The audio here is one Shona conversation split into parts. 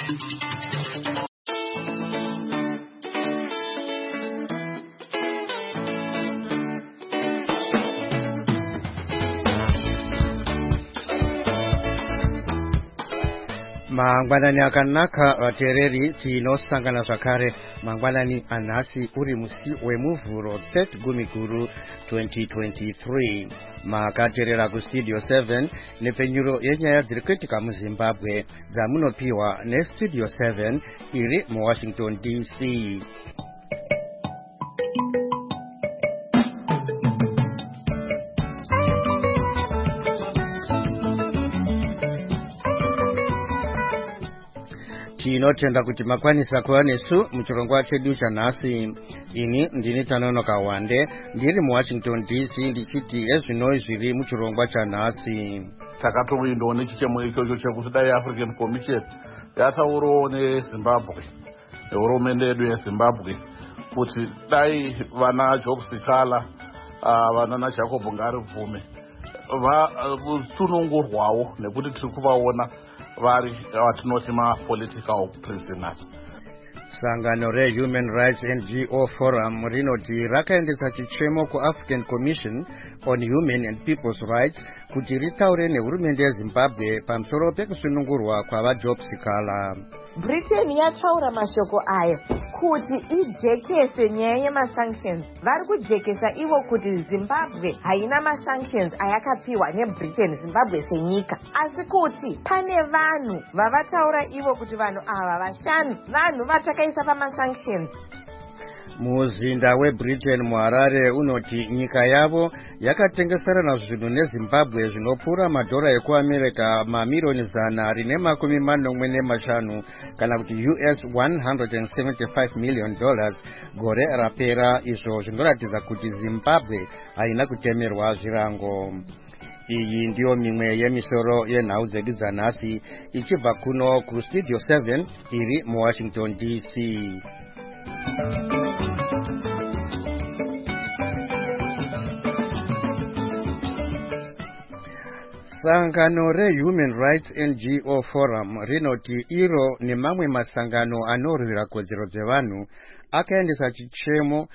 Mangwanani akanaka vateereri tinosangana zvakare mangwanani anhasi uri musi wemuvhuro 3 Gumiguru 2023 makateerera kustudio 7 nepenyuro yenyaya dziri kuitika muZimbabwe dzamunopiwa nestudio 7 iri muWashington DC. Tinotenda kuti makwanisa kuva nesu muchirongwa chedu chanhasi. Ini ndini Tanonoka Wande ndiri muWashington DC ndichiti ezvinoi zviri muchirongwa chanhasi. Takatovindawo nechichemo ichocho chekuti dai African Commission yataurawo neZimbabwe nehurumende yedu yeZimbabwe kuti dai vana Job Sikala vana Jacob Ngaribvume vasunungurwawo nekuti tiri kuvaona vari vatinoti ma-political prisoners. Sangano reHuman Rights NGO Forum rinoti rakaendesa chichemo kuAfrican Commission on Human and People's Rights kuti ritaure nehurumende yeZimbabwe pamusoro pekusunungurwa kwavaJob Sikala. Britain yataura mashoko aya kuti ijekese nyaya yemasanctions. Vari kujekesa ivo kuti Zimbabwe haina masanctions ayakapiwa neBritain Zimbabwe senyika, asi kuti pane vanhu vavataura ivo kuti vanhu ava vashanu vanhu vatakaisa pamasanctions. Muzinda weBritain muHarare unoti nyika yavo yakatengeserana zvinhu neZimbabwe zvinopfuura madhora ekuAmerica mamirioni 145 kana kuti US $175 million gore rapera, izvo zvinoratidza kuti Zimbabwe haina kutemerwa zvirango. Iyi ndiyo mimwe yemisoro yenhau dzedu dzanhasi ichibva kuno kustudio 7 iri muWashington DC. Sangano reHuman Rights NGO Forum rinoti iro nemamwe masangano anorwira kodzero dzevanhu akaendesa chichemo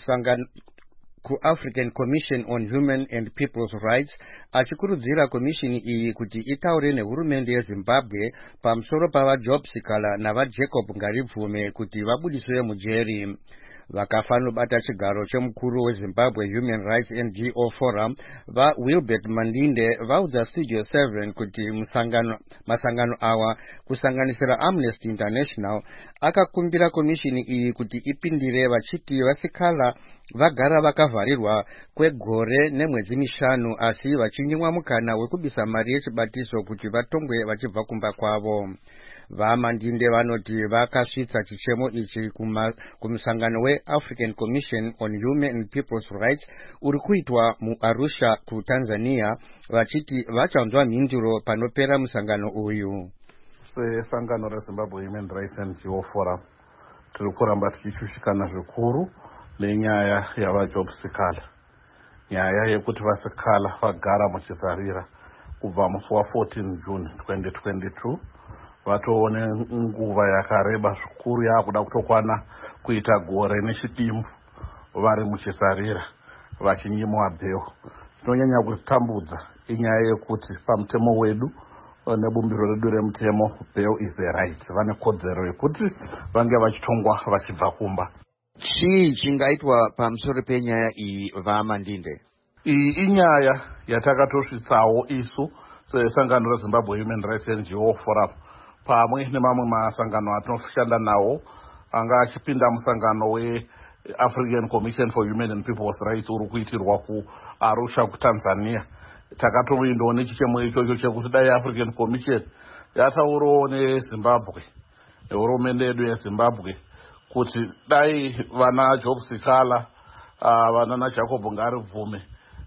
kuAfrican Commission on Human and People's Rights achikurudzira komishini iyi kuti itaure nehurumende yeZimbabwe pamusoro pavaJob Sikala navaJacob Ngaribvume kuti vabudiswe mujeri. Vakafanobata chigaro chemukuru weZimbabwe Human Rights NGO Forum vaWilbert Mandinde vaudza Studio 7 kuti masangano awa kusanganisira Amnesty International akakumbira komishini iyi kuti ipindire vachiti vasikala vagara vakavharirwa kwegore nemwedzi 5 asi vachinyimwa mukana wekubisa mari yechibatiso kuti vatongwe vachibva kumba kwavo. VaMandinde vanoti vakasvitsa chichemo ichi kumusangano weAfrican Commission on Human and People's Rights uri kuitwa muArusha kuTanzania vachiti vachanzwa mhinduro panopera musangano uyu. Sangano reZimbabwe Human Rights NGO Forum tiri kuramba tichichushikana zvikuru nenyaya yavaJob Sikala, nyaya yekuti vasikala vagara muchizarira kubva musi wa14 June 2022 vatoone nguva yakareba zvikuru yakuda kutokwana kuita gore nechidimbu vari muchizarira vachinyimwa bheo. Tinonyanya kutambudza inyaya yekuti pamutemo wedu nebumbiro redu remutemo bheo is a right, vane kodzero yekuti vange vachitongwa vachibva kumba. Chii chingaitwa pamusoro penyaya iyi vaMandinde? Iyi inyaya yatakatosvitsawo isu sesangano reZimbabwe Human Rights NGO Forum pamwe nemamwe masangano atinoshanda nawo anga achipinda musangano weAfrican Commission for Human and People's Rights uri kuitirwa kuArusha kuTanzania. Takatovindawo nechichemo ichocho chekuti dai African Commission yataurawo neZimbabwe nehurumende yedu yeZimbabwe kuti dai vana Job Sikala vana Jacob Ngaribvume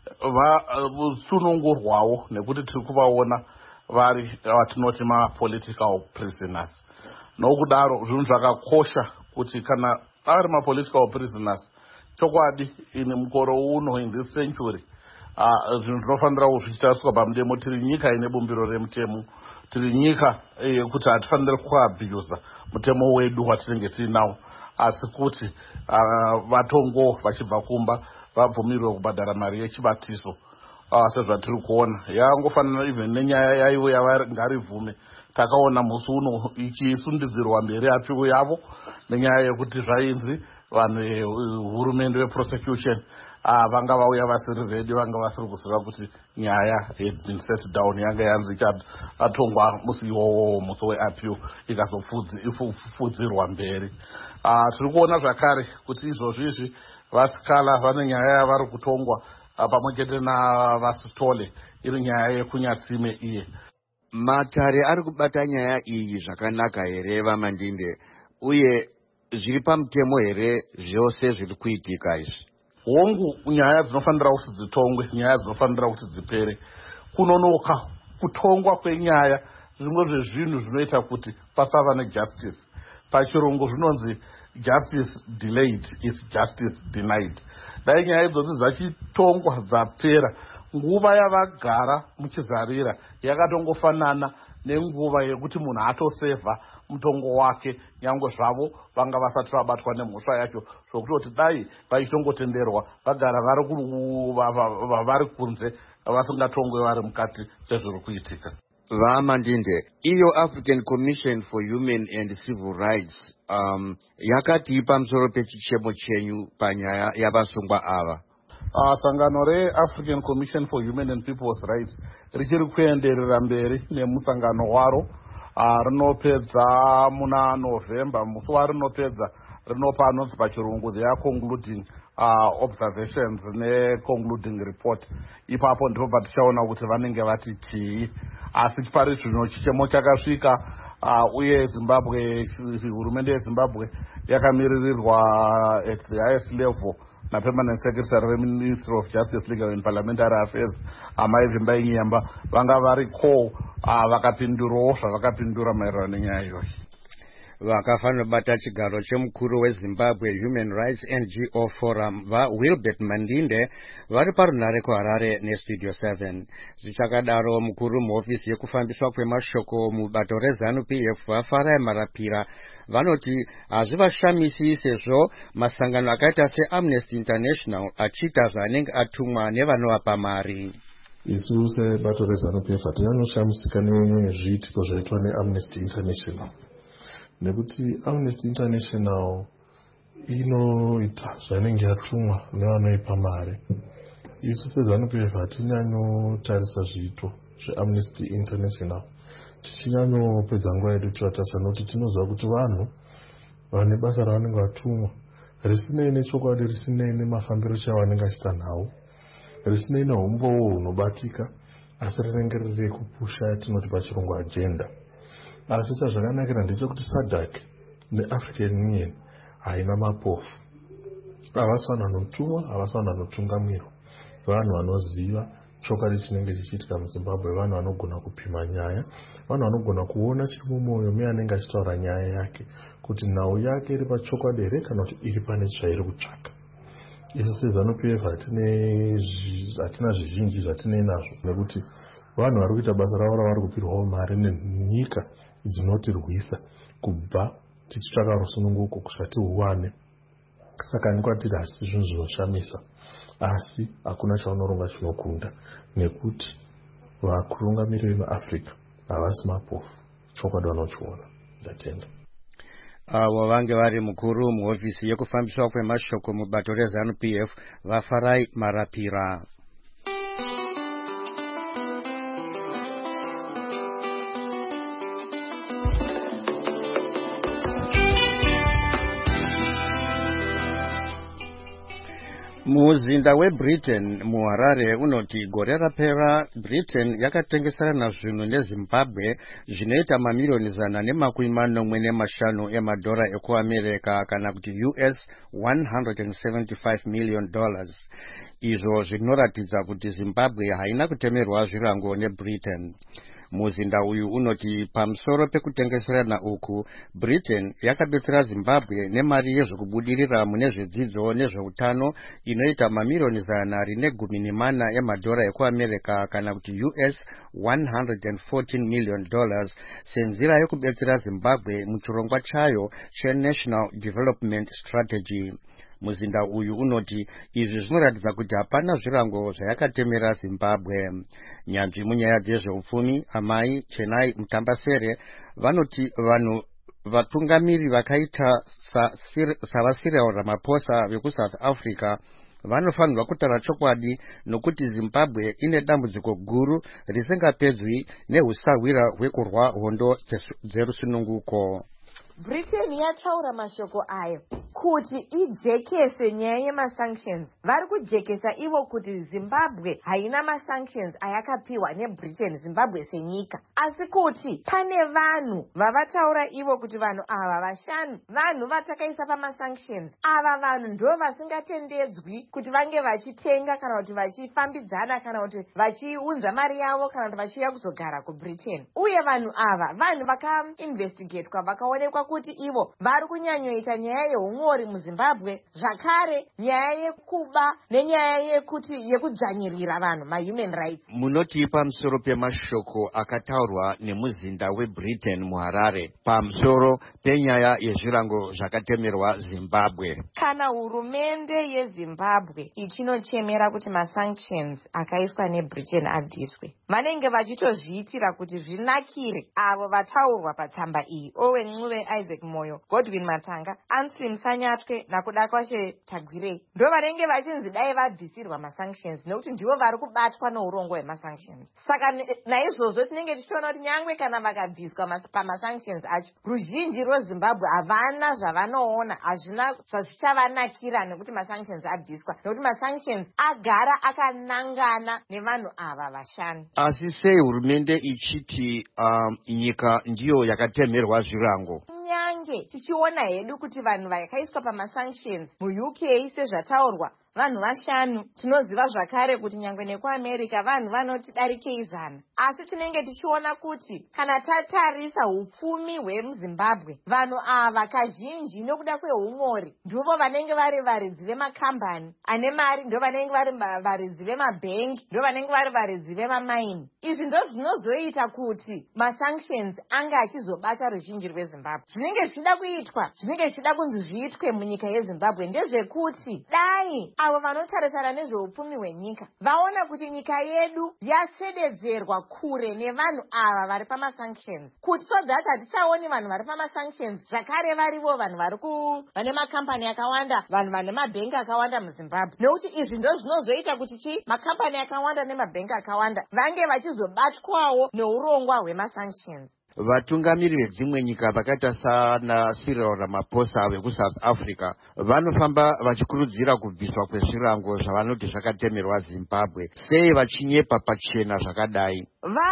vasunungurwawo nekuti tiri kuvaona vari vatinoti ma-political prisoners. Nokudaro zvinhu zvakakosha kuti kana ari ma-political prisoners chokwadi ini mukoro uno in this century zvinhu zvinofanira zvichitariswa pamutemo. Tiri nyika ine bumbiro remutemo, tiri nyika yekuti hatifaniri kuabhusa mutemo wedu watinenge tiinawo, asi kuti vatongo vachibva kumba vabvumirwe kubhadhara mari yechibatiso. Sezvatiri kuona yangofanana even nenyaya yaivo yavangaribvume takaona musi uno ichisundidzirwa mberi apiwo yavo nenyaya yekuti zvainzi vanhu hurumende weprosecution vanga vauya vasiri redi, vanga vasiri kuziva kuti nyaya had been set down, yanga yanzi atongwa musi iwowo musi weappeal ikazopfudzirwa mberi. Tiri kuona zvakare kuti izvozvizvi vasikala vane nyaya yavari kutongwa pamwe chete navasitole, iri nyaya yekunyatsime iye. Matare ari kubata nyaya iyi zvakanaka here vaMandinde, uye zviri pamutemo here zvose zviri kuitika izvi? Hongu nyaya dzinofanira kuti dzitongwe, nyaya dzinofanira kuti dzipere. Kunonoka kutongwa kwenyaya zvimwe zvezvinhu zvinoita kuti pasava nejustice. Pachirungu zvinonzi justice delayed is justice denied. Dai nyaya idzodzi dzachitongwa dzapera, nguva yavagara muchizarira yakatongofanana nenguva yekuti munhu atosevha mutongo wake, nyangwe zvavo vanga vasati vabatwa nemhosva yacho, zvokutoti dai vaitongotenderwa vagara vari kunze vasingatongwe vari mukati sezviri kuitika. VaMandinde, iyo African Commission for Human and Civil Rights yakati pamusoro pechichemo chenyu panyaya yavasungwa ava? Sangano reAfrican Commission for Human and People's Rights richiri kuenderera mberi nemusangano waro rinopedza muna November. Musi warinopedza rinopa anonzi pachirungu they are concluding observations ne-concluding report. Ipapo ndipo patichaona kuti vanenge vati chii. Asi pari zvino chichemo chakasvika uye Zimbabwe, hurumende yeZimbabwe yakamiririrwa at the highest level na Permanent Secretary Ministry of Justice, Legal and Parliamentary Affairs Amai Vimbai Nyemba vanga variko vakapindurawo zvavakapindura maererano nenyaya iyoyi. Vakafanira bata chigaro chemukuru weZimbabwe Human Rights NGO Forum Wilbert Mandinde vari parunare kuHarare neStudio 7. Zvichakadaro mukuru muhofisi yekufambiswa kwemashoko mubato reZANU-PF vaFarai Marapira vanoti hazvivashamisi sezvo masangano akaita seAmnesty International achiita zvaanenge atumwa nevanovapa mari. Isu sebato reZANU-PF hatinyanyoshamisika nezviitiko zvaitwa neAmnesty International, nekuti Amnesty International inoita zvainenge yatumwa nevanoipa mari. Isu seZANU-PF hatinyanyotarisa zviito zveAmnesty International, tichinyanyopedza nguva yedu tichivatarisa nokuti tinoziva kuti vanhu vane basa ravanenge vatumwa risinei nechokwadi, risinei nemafambiro chavanenge achiita nawo, risinei neumbowo hunobatika, asi rinenge riri kupusha yatinoti pachirungu agenda. Asi chazvakanakira ndechekuti SADC neAfrican Union haina mapofu. Havasi vanhu vanotumwa, havasi vanhu vanotungamirwa, vanhu vanoziva chokwadi chinenge chichiitika muZimbabwe, vanhu vanogona kupima nyaya, vanhu vanogona kuona chiri mumwoyo meanenge achitaura nyaya yake kuti nhau yake iri pachokwadi here kana kuti iri pane zvairi kutsvaka. Isu seZANU-PF hatina zvizhinji zvatinei nazvo, nekuti vanhu vari kuita basa ravo ravari kupirwawo mari nenyika dzinotirwisa kubva tichitsvaka rusununguko kusvika tihuwane. Saka nikwatiri hasi zvinhu zvinoshamisa, asi hakuna chaunoronga chinokunda, nekuti vakurungamiriri veAfrica havasi mapofu, chokwadi vanochiona. Ndatenda. Avo vange vari mukuru muhofisi yekufambiswa kwemashoko mubato reZANU-PF vaFarai Marapira. Muzinda weBritain muHarare unoti gore rapera Britain yakatengeserana zvinhu neZimbabwe zvinoita mamiliyoni 145 emadhora ekuAmerika kana kuti US $175 million. Izvo zvinoratidza kuti Zimbabwe haina kutemerwa zvirango neBritain. Muzinda uyu unoti pamusoro pekutengeserana uku, Britain yakabetsera Zimbabwe nemari yezvekubudirira mune zvedzidzo nezveutano inoita mamirioni 114 emadhora ekuAmerica kana kuti US $114 million senzira yekubetsera Zimbabwe muchirongwa chayo cheNational Development Strategy. Muzinda uyu unoti izvi zvinoratidza kuti hapana zvirango zvayakatemera Zimbabwe. Nyanzvi munyaya dzezveupfumi Amai Chenai Mutambasere vanoti vanhu vatungamiri vakaita savaCyril Ramaphosa vekuSouth Africa vanofanirwa kutaura chokwadi nokuti Zimbabwe ine dambudziko guru risingapedzwi neusahwira hwekurwa hondo dzerusununguko. Britain yataura mashoko ayo kuti ijekese nyaya yemasanctions. Vari kujekesa ivo kuti Zimbabwe haina masanctions ayakapiwa neBritain Zimbabwe senyika, asi kuti pane vanhu vavataura ivo kuti vanhu ava vashanu vanhu vatakaisa pamasanctions. Ava vanhu ndo vasingatendedzwi kuti vange vachitenga kana kuti vachifambidzana kana kuti vachiunza mari yavo kana kuti vachiuya kuzogara kuBritain. Uye vanhu ava vanhu vakainvestigatwa vakaonekwa kuti ivo vari kunyanyoita nyaya yeumori muZimbabwe, zvakare nyaya yekuba nenyaya yekudzvanyirira vanhu mahuman rights. Munoti pamusoro pemashoko akataurwa nemuzinda weBritain muHarare pamusoro penyaya yezvirango zvakatemerwa Zimbabwe. Kana hurumende yeZimbabwe ichinochemera kuti masanctions akaiswa neBritain abviswe, vanenge vachitozviitira kuti zvinakire avo vataurwa patsamba iyi: Owen Ncube, Isaac Moyo, Godwin Matanga, Ansi Msanyatwe nakuda kwashe Tagwirei ndo vanenge vachinzi dai vabvisirwa masanctions nekuti ndivo vari kubatwa neurongo hwemasanctions. Saka naizvozvo tinenge tichiona kuti nyangwe kana vakabviswa pamasanctions acho, ruzhinji rweZimbabwe havana zvavanoona, hazvina zvazvichavanakira nekuti masanctions abviswa, nekuti masanctions agara akanangana nevanhu ava vashanu. Asi sei hurumende ichiti nyika ndiyo yakatemerwa zvirango? Nyange tichiona hedu kuti vanhu vakaiswa pamasanctions muUK sezvataurwa vanhu vashanu, tinoziva zvakare kuti nyangwe nekuAmerica vanhu vanoti darikei 100. Asi tinenge tichiona kuti kana tatarisa upfumi hwemuZimbabwe, vanhu ava kazhinji nokuda kweumori ndivo vanenge vari varidzi vemakambani ane mari, ndo vanenge vari varidzi vemabhengi, ndo vanenge vari varidzi vemamaini. Izvi ndo zvinozoita kuti masanctions anga achizobata ruzhinji rweZimbabwe. Zvinenge zvichida kuitwa, zvinenge zvichida kunzi zviitwe munyika yeZimbabwe ndezvekuti dai avo vanotarisana nezveupfumi hwenyika vaona kuti nyika yedu yasededzerwa kure nevanhu ava vari pamasanctions, kuti so that hatichaoni vanhu vari pamasanctions zvakare varivo vanhu vane makambani akawanda, vanhu vane mabhengi akawanda muZimbabwe. Nekuti izvi ndo zvinozoita kuti makambani akawanda nemabhengi akawanda vange vachizobatwawo neurongwa hwemasanctions. Vatungamiri vedzimwe nyika vakaita sana Cyril Ramaphosa vekuSouth Africa vanofamba vachikurudzira kubviswa kwezvirango zvavanoti zvakatemerwa Zimbabwe. Sei vachinyepa pachena zvakadai?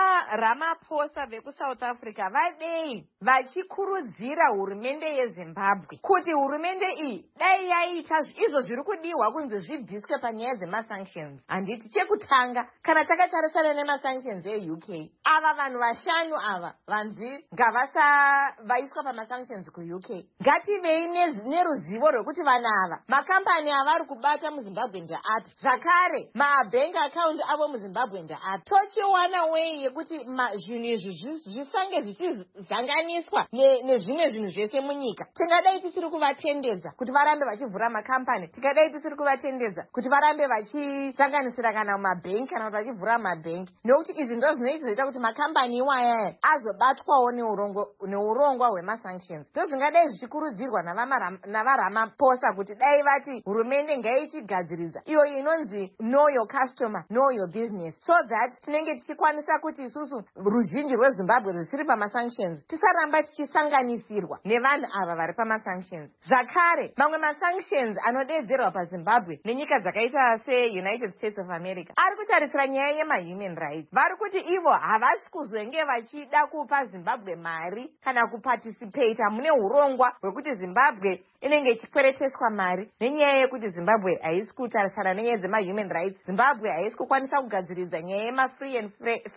VaRamaphosa vekuSouth Africa vadei vachikurudzira hurumende yeZimbabwe kuti hurumende iyi dai yaita izvo zviri kudiwa kunzi zvibviswe panyaya dzemasanctions. Handiti chekutanga, kana takatarisana nemasanctions eUK, ava vanhu vashanu ava vanzi ngavasavaiswa pamasanctions kuUK, ngativei neruzivo rwekuti vanhu ava makambani avari kubata muZimbabwe ndeapi, zvakare mabank account avo muZimbabwe ndeapi. Tochiwana wei yekuti zvinhu izvi zvisange zvichizanganiswa nezvimwe zvinhu zvese munyika. Tingadai tisiri kuvatendedza kuti varambe vachivhura makambani, tingadai tisiri kuvatendedza kuti varambe vachisanganisira kana mabhenki kana kuti vachivhura mabhenki, nekuti izvi ndo zvinoita kuti makambani iwaya azobatwawo neurongwa hwemasanctions. Ndo zvingadai zvichikurudzirwa navaRamaphosa kuti dai vati hurumende ngaichigadziridza iyo inonzi know your customer, know your business, so that tinenge tichikwanisa kuti isusu ruzhinji rweZimbabwe rusiri pamasanctions tisaramba tichisanganisirwa nevanhu ava vari pamasanctions. Zvakare mamwe masanctions anodedzerwa paZimbabwe nenyika dzakaita seUnited States of America ari kutarisira nyaya yemahuman rights. Vari kuti ivo havasi kuzonge vachida kupa Zimbabwe mari kana kuparticipata mune urongwa hwekuti Zimbabwe inenge ichikwereteswa mari nenyaya yekuti Zimbabwe haisi kutarisana nenyaya dzemahuman rights. Zimbabwe haisi kukwanisa kugadziridza nyaya yemafree and fair elections.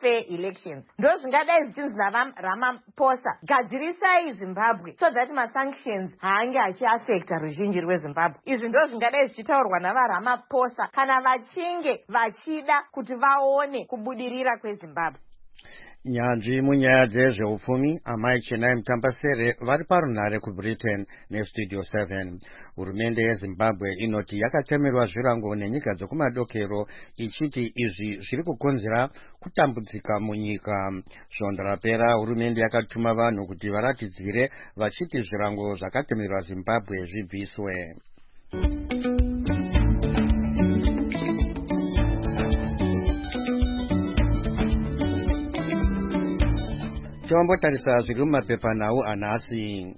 elections. Ndozvingadai zvichinzi naVaramaphosa, gadzirisai Zimbabwe so that masanctions haange achiafecta ruzhinji rweZimbabwe. Izvi ndozvingadai zvichitaurwa naVaramaphosa kana vachinge vachida kuti vaone kubudirira kweZimbabwe. Nyanzvi munyaya dzezveupfumi amai Chenai Mutambasere vari parunhare kuBritain neStudio 7. Hurumende yeZimbabwe inoti yakatemerwa zvirango nenyika dzekumadokero ichiti izvi zviri kukonzera kutambudzika munyika. Svondo rapera hurumende yakatuma vanhu kuti varatidzire vachiti zvirango zvakatemerwa Zimbabwe zvibviswe. Tombotarisa zviri mumapepanhau anhasi.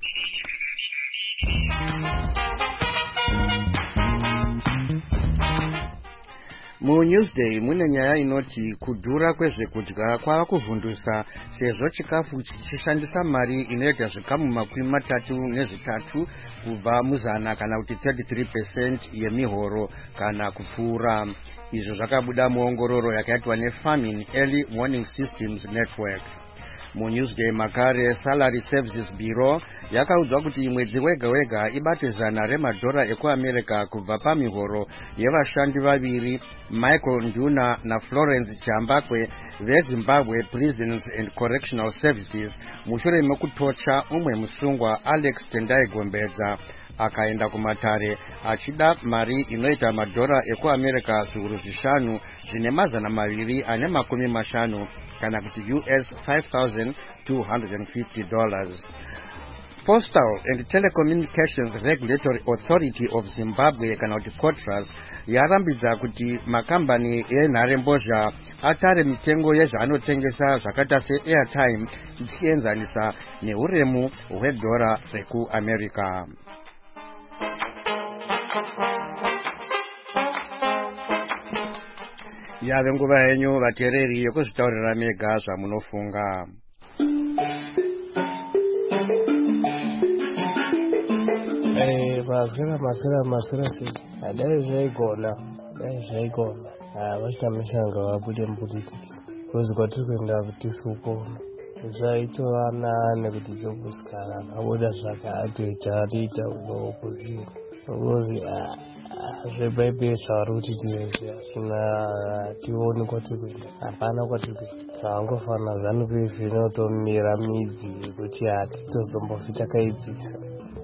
MuNewsday mune nyaya inoti kudhura kwezvekudya kwava kuvhundusa sezvo chikafu chichishandisa mari inoita zvikamu 33 kubva muzana kana kuti 33% yemihoro kana kupfuura. Izvo zvakabuda muongororo yakaitwa neFarming Early Warning Systems Network. MuNewsday makare Salary Services Bureau yakaudzwa kuti mwedzi wega wega ibate $100 ekuAmerica kubva pamihoro yevashandi vaviri Michael Nduna naFlorence Chambakwe veZimbabwe Prisons and Correctional Services mushure mekutocha umwe musungwa Alex Tendai Gombedza akaenda kumatare achida mari inoita $5 ekuAmerica zviuru 5 zvine $250 kana kuti US $5,250. Postal and Telecommunications Regulatory Authority of Zimbabwe kana kuti COTRAS yarambidza kuti makambani enharembozha atare mitengo yezvaanotengesa zvakaita seairtime ichienzanisa neuremu hwedhora rekuAmerica. Yave nguva yenyu vateereri yekuzvitaurira mega zvamunofunga. Masira dai zvaigona vachitamishanga vabude mupolitiki kuzi kwatiri kuenda kutisi kupona zvaitovana nekuti jobusikana akabuda zvakaatoita opposition kuzi zvebhaibheri zvavari kuti tivese asina tioni kwatiri kuenda hapana kwatiri kuenda zvangofana ZANU-PF inotomira midzi yekuti hatitozombofi takaibvisa.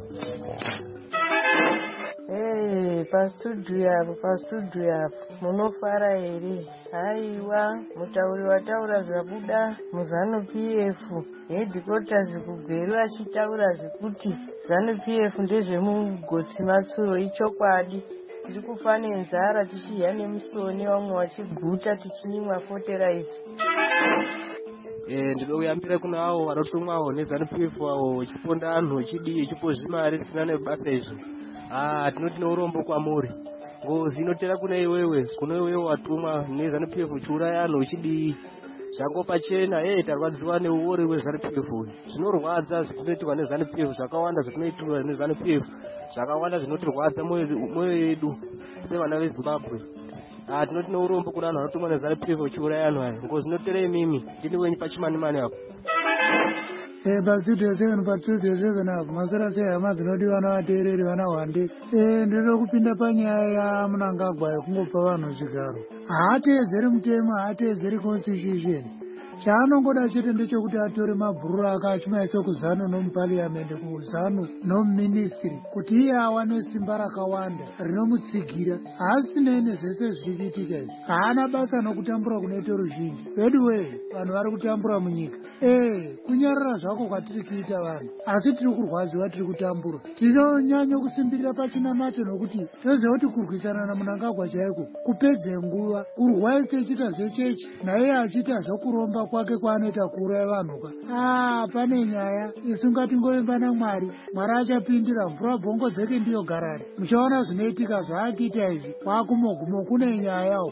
Pastudio yapo munofara here? Haiwa, mutauri wataura zvabuda muZANU-PF headquarters kugweru achitaura zvekuti ZANU-PF ndezvemugotsi matsuro ichokwadi. Tiri kufa nenzara tichidya nemusoni vamwe vachiguta tichinyimwa fertilizer. Ndinoda kuyambira kuna avo vanotumwawo neZANU-PF avo chiponda anhu chidii chipozvi mari tisina nebasa izvi. Tinoti neurombo kwamuri. Ngozi inotera kune iwewe watumwa neZANU-PF chiuraya anhu chidii. Zvangopa chena tarwadziwa neuori hweZANU-PF. Zvinorwadza zvinoitwa neZANU-PF, zvakawanda zvinoitwa neZANU-PF, zvakawanda zvinotirwadza mwoyo yedu sevana veZimbabwe. Tinoti neurombo kuna anhu anotumwa neZANU-PF chiuraya anhu aya. Ngozi inotera imimi ndini wenyu pachimani apo. Pastudio 7 apo mazera sehama dzinodiwa navateereri vana wande. Ndinoda kupinda panyaya yaMunangagwa yekungopa vanhu zvigaro. Haateedzeri mutemo, haateedzeri constitution. Chaanongoda chete ndechekuti atore mabhururu ake achimaisa kuZANU nomupariamende, kuZANU nomuministry, kuti iye awane simba rakawanda rinomutsigira. Haasinei nezvese zvichiitika izvi. Haana basa nokutambura kunoita ruzhinji. Anyway, vanhu vari kutambura munyika. Kunyarara zvako kwatiri kuita vanhu, asi tiri kurwadziwa tiri kutambura. Tinonyanya kusimbirira pachinamato nokuti toziva kuti kurwisana naMunangagwa chaiko kupedze nguva, kurwaisa achiita zvechechi naiye achiita zvokuromba kwake kwaanoita kuuraya vanhuka. Pane nyaya isu ngatingoemba naMwari. Mwari achapindira, mvura bhongo dzeke ndiyo garari. Muchaona zvinoitika zvaakiita izvi kwakumogumo kune nyayawo.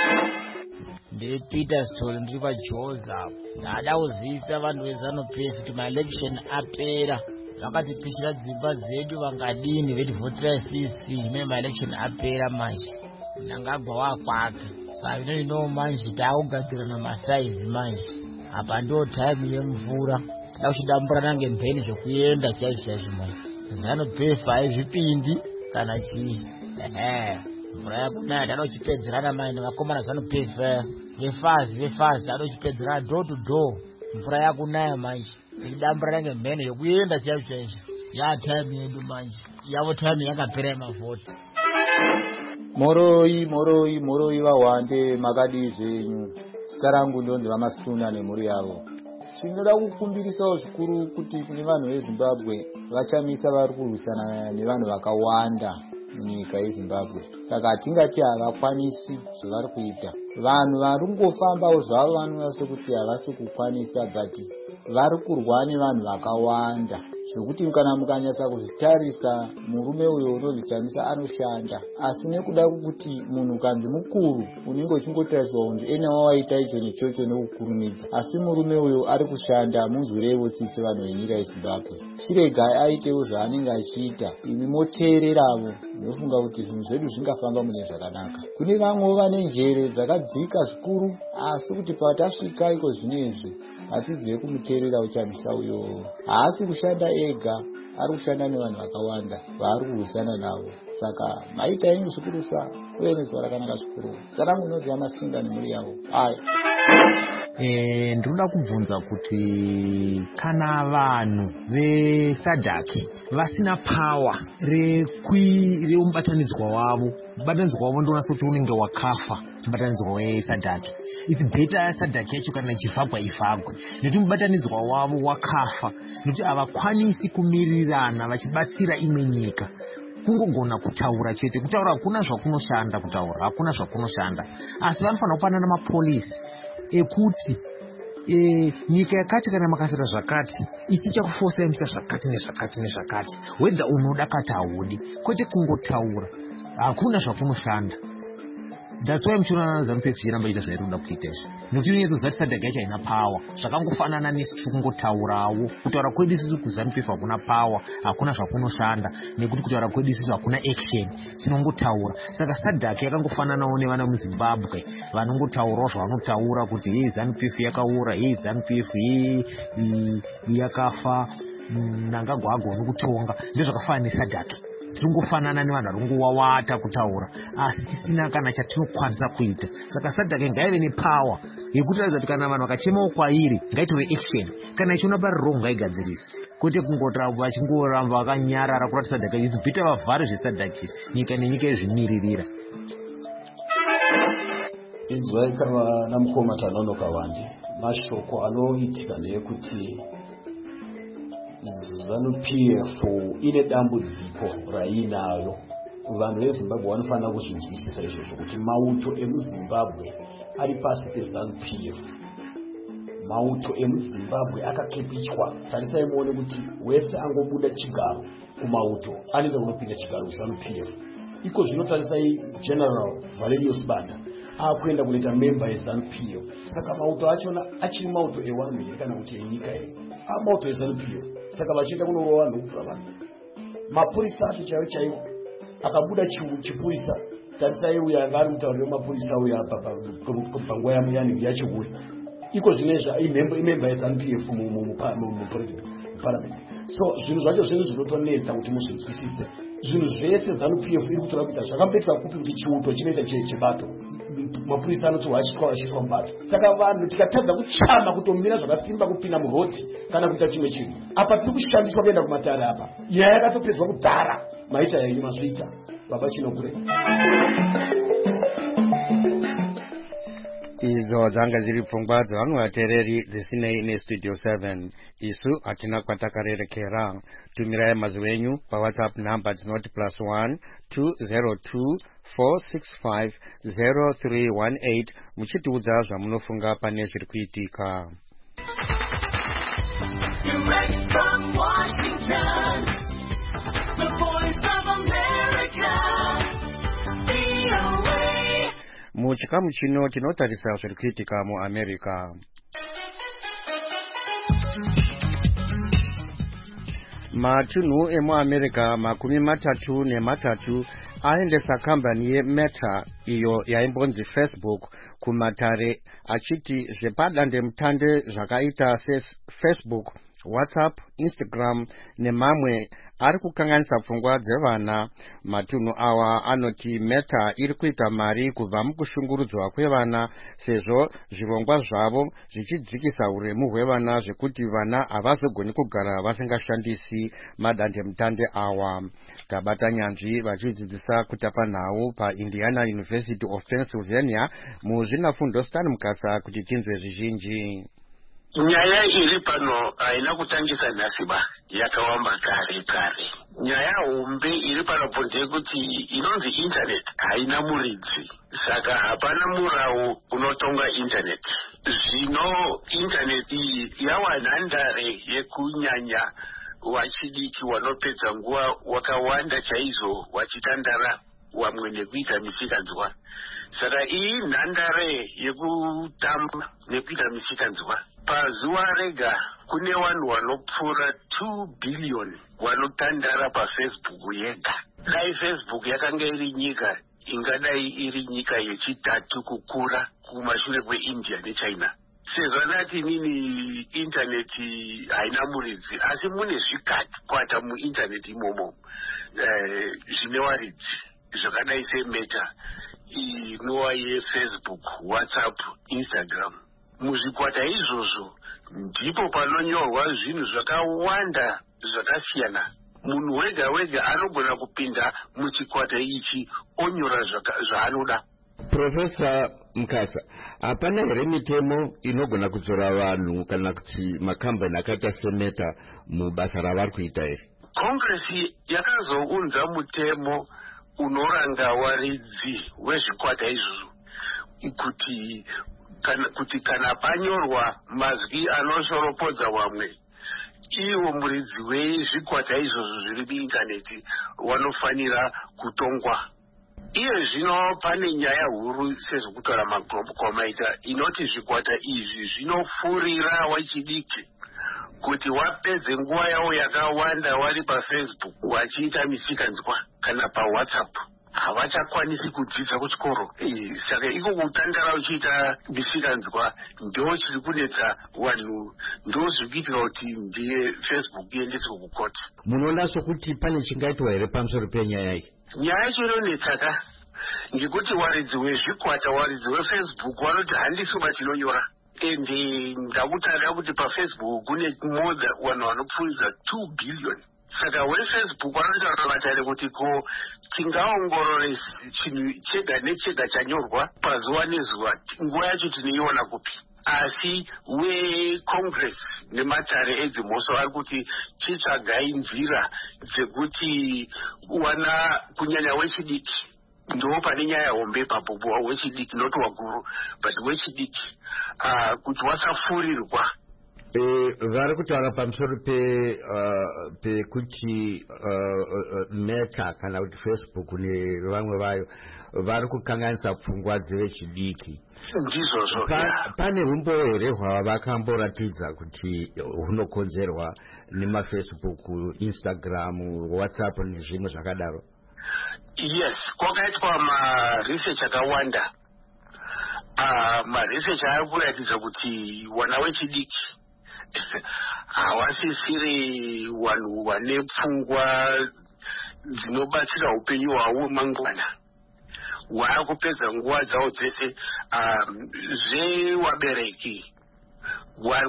Peter Story ndiri paJoza. Ndada kuziisa vanhu veZANU-PF kuti maelection apera. Vakatipishira dzimba dzedu vangadini vetivhotera sisi ine maelection apera manje. Munangagwa wakwake. saka ino manje taakugadzirana masaizi manje apa ndo time yemvura tida kuchidamburana ngempheni zvekuenda chaizvo manje ZANU-PF haizvipindi kana chii mvura yakunaya tanochipedzerana manje vakomana ZANU-PF vefazi tanochipedzerana door to door mvura yakunaya manje tichidamburana ngempheni zvekuenda chaizvo time yedu manje yavo time yakapera yemavhoti. moroi vahwande makadii zvenyu. Zita rangu ndonzi Vamasuna nemhuri yavo. Tinoda kukumbirisawo zvikuru kuti kune vanhu veZimbabwe vachamisa vari kurwisana nevanhu vakawanda munyika yeZimbabwe. Saka hatingati havakwanisi zvavari kuita. Vanhu vari kungofambawo zvavo vanoona sekuti havasi kukwanisa, but vari kurwa nevanhu vakawanda zvekuti kana mukanyasa kuzvitarisa murume uyo unozvitamisa anoshanda, asi nekuda kuti munhu kanzi mukuru unenge uchingotariswa kunzi ena wawaita icho nechocho nekukurumidza, asi murume uyo ari kushanda. Munzwirevo tsitsi vanhu venyika yeZimbabwe, chirega aitewo zvaanenge achiita, imi moteereravo nofunga kuti zvinhu zvedu zvingafamba mune zvakanaka. Kune vamwe vane njere dzakadzika zvikuru, asi kuti patasvika iko zvinezvi hatibve kumuteerera uchamisa uyo. Haasi kushanda ega, ari kushanda nevanhu vakawanda vaari kurwisana navo. Saka maita yenyu zvikurusa uye nezuva rakanaka zvikuru. Saka munodzi Vamasunda nemhuri yavo. Ndinoda kubvunza kuti kana vanhu veSADC vasina power remubatanidzwa wavo, mubatanidzwa wavo ndoona kuti unenge wakafa. Mubatanidzwa weSADC, it's better SADC yacho kana chivhagwa ivhagwe, nekuti mubatanidzwa wavo wakafa, nekuti havakwanisi kumirirana vachibatsira imwe nyika. Kungogona kutaura chete, kutaura hakuna zvakunoshanda, kutaura hakuna zvakunoshanda, asi vanofanira kupanana mapolisi ekuti nyika yakati kana makasira zvakati ichichakufosai muita zvakati nezvakati nezvakati, wedha unoda kati haudi, kwete kungotaura hakuna zvakunoshanda. That's why muchiona ZANU-PF ichiramba ita zvairikuda kuita izvo, nekuti inyezo zati SADC yacho haina power. Zvakangofanana nesu kungotaurawo. Kutaura kwedu isusu kuZANU-PF hakuna power, hakuna zvakunoshanda, nekuti kutaura kwedu isusu hakuna action, tinongotaura. Saka SADC yakangofananawo nevana muZimbabwe vanongotaurawo zvavanotaura kuti hei ZANU-PF yakaura, hei ZANU-PF yakafa, Mnangagwa haagoni kutonga. Ndozvakafanana neSADC. Tinongofanana nevanhu vari kungowawata kutaura, asi tisina kana chatinokwanisa kuita. Saka SADC ngaive nepower yekutaridza kuti kana vanhu vakachemawo kwairi ngaitore action, kana ichiona pari wrong ngaigadzirise, kwete kungota vachingoramba vakanyarara kurati SADC izibvita vavhare zveSADC nyika nenyika yezvimiririra. Inzwai kama namukoma Tanonoka Wande, mashoko anoitika ndeyekuti ZANU-PF ine dambudziko rainayo. Vanhu veZimbabwe vanofanira kuzvinzwisisa izvozvo kuti mauto emuZimbabwe ari pasi peZANU-PF. Mauto emuZimbabwe akakepichwa. Tarisai muone kuti wese angobuda chigaro kumauto anoenda kunopinda chigaro kuZANU-PF. Iko zvinotarisai General Valerius Banda akuenda kunoita member yeZANU-PF. Saka mauto achona achiri mauto ewanhu here kana kuti enyika here? Mauto eZANU-PF. Saka vachienda kunorova vanhu kupfura vanhu. Mapurisa acho chaiwo chaiwo akabuda chipurisa. Tarisai uya anga ari mutauriro wemapurisa uya panguva yanenge yachiuya. Iko zvinezva imemba yeZANU-PF muparliament. So zvinhu zvacho zvinhu zvinotonetsa kuti muzvinzwisise. Zvinhu zvese ZANU-PF iri kutora kuita zvakamboitika kupi kuti chiuto chinoita chebato. Mapurisa anotorwa achitwa mubato. Saka vanhu tikatadza kuchama kutomira zvakasimba kupinda murodhi kana kuita chimwe chinhu, apa tiri kushandiswa kuenda kumatare apa. Nyaya yakatopedzwa kudhara, maita yainyu mazviita baba Chinokure. Izo dzanga ziri pfungwa dzevanhu vateereri dzisinei nestudio 7. Isu hatina kwatakarerekera. Tumirai mazwi enyu paWhatsApp number dzinoti +1 202 465 0318 muchitiudza zvamunofunga pane zviri kuitika. Direct from Washington, the voice of America, VOA. Muchikamu chino tinotarisa zviri kuitika muAmerica. Matunhu emuAmerica 33 aendesa kambani yeMeta iyo yaimbonzi Facebook kumatare achiti zvepadandemutande zvakaita Facebook, WhatsApp, Instagram nemamwe ari kukanganisa pfungwa dzevana. Matunhu awa anoti Meta iri kuita mari kubva mukushungurudzwa kwevana sezvo zvirongwa zvavo zvichidzikisa uremu hwevana zvekuti vana havazogoni kugara vasingashandisi madandemutande awa. Tabata nyanzvi vachidzidzisa kutapa nhau paIndiana University of Pennsylvania muzvinafundo Stan Mukasa kuti tinzwe zvizhinji. Nyaya iri pano haina kutangisa nhasi ba, yakawamba kare. Nyaya hombe iri pano ndeyekuti inonzi internet haina muridzi, saka hapana murau unotonga internet. Zvino internet iyi yava nhandare yekunyanya vachidiki vanopedza nguva wakawanda chaizvo vachitandara vamwe nekuita misikanzwa. Saka iyi nhandare yekutamba nekuita misikanzwa. Pazuva rega kune vanhu vanopfuura 2 billion vanotandara paFacebook yega. Dai Facebook yakanga iri nyika ingadai iri nyika yechitatu kukura kumashure kweIndia neChina. Sezvanati nini intaneti haina muridzi, asi mune zvikwata muintaneti imomo zvine varidzi zvakadai seMeta inova yeFacebook, WhatsApp, Instagram. Muzvikwata izvozvo ndipo panonyorwa zvinhu zvakawanda zvakasiyana. Munhu wega wega anogona kupinda muchikwata ichi onyora zvaanoda. Profesa Mukasa, hapana here mitemo inogona kudzora vanhu kana kuti makambani akaita seMeta mubasa ravari kuita here? Kongresi yakazounza mutemo unoranga waridzi wezvikwata izvozvo kuti kana panyorwa mazwi anoshoropodza vamwe, iwo muridzi wezvikwata izvozvo zviri muintaneti wanofanira kutongwa. Iye zvino pane nyaya huru sezvokutaura magomaita inoti zvikwata izvi zvinopfurira wachidiki kuti wapedze nguva yavo yakawanda vari paFacebook wachiita misikanzwa kana paWhatsApp havachakwanisi kudzidza kuchikoro. Saka iko kutandara uchiita misikanzwa ndo chiri kunetsa vanhu, ndo zviri kuitika kuti ndiye Facebook iendeswe kukoti. Munoona sokuti pane chingaitwa here pamusoro penyaya iyi? Nyaya yacho inonetsaka ngekuti waridzi wezvikwata, waridzi weFacebook vanoti handisi batinonyora. Ende ndakutaura kuti paFacebook kune more than vanhu vanopfuuridza 2 billion. Saka weFacebook vanotaura vatare kuti ko tingaongorore chinhu chega nechega chanyorwa pazuva nezuva, nguva yacho tinoiona kupi. Asi weCongress nematare edzimhosva vari kuti chitsvagai nzira dzekuti wana kunyanya wechidiki ndo pane nyaya hombe ipapo, wechidiki not wakuru but wechidiki kuti wasapfuurirwa. Vari kutaura pamusoro pekuti Meta kana kuti Facebook nevamwe vayo vari kukanganisa pfungwa dzevechidiki. Ndizvozvo. Pane umbowo here hwavakamboratidza kuti hunokonzerwa nemaFacebook, Instagram, WhatsApp nezvimwe zvakadaro? Yes, kwakaitwa maresearch akawanda. Maresearch ari kuratidza kuti wana wechidiki havasisiri vanhu vane pfungwa dzinobatsira upenyu hwavo mangwana. Wava kupedza nguva dzavo dzese zvevabereki vari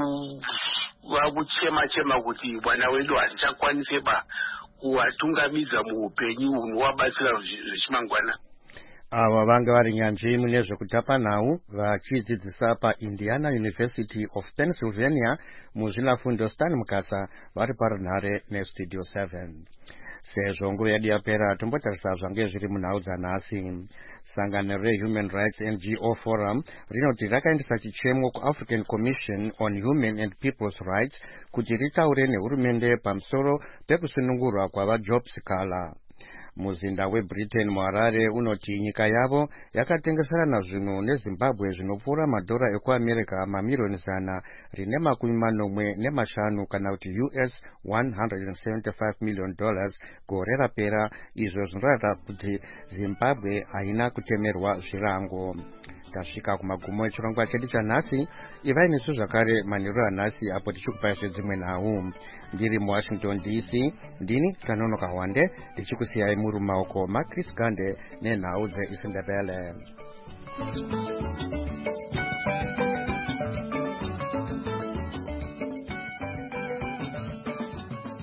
kuchema kuti vana vedu hatichakwanise kuvatungamidza muupenyu hunovabatsira zvechimangwana. Ava vanga vari nyanzvi mune zvekutapa nhau vachidzidzisa paIndiana University of Pennsylvania muzvinafundo Stan Mukasa vari parunhare neStudio 7. Sezvo nguva yedu yapera tombotarisa zvange zviri munhau dzanhasi. Sangano reHuman Rights NGO Forum rinoti rakaendesa chichemo kuAfrican Commission on Human and People's Rights kuti ritaure nehurumende pamusoro pekusunungurwa kwavaJob Sikala. muzinda weBritain muHarare unoti nyika yavo yakatengeserana zvinhu neZimbabwe zvinopfuura madhora ekuAmerica mamiliyoni 145 kana kuti US $175 million gore rapera. Izvo zvinoratidza kuti Zimbabwe haina kutemerwa zvirango. Tasvika kumagumo echirongwa chedu chanhasi. Ivai nesu zvakare manheru anhasi apo tichikupai zvedzimwe nhau. Ndiri muWashington DC, ndini Kanonoka Hwande ndichikusiyai muri mumaoko maChris Gande nenhau dzeIsindebele.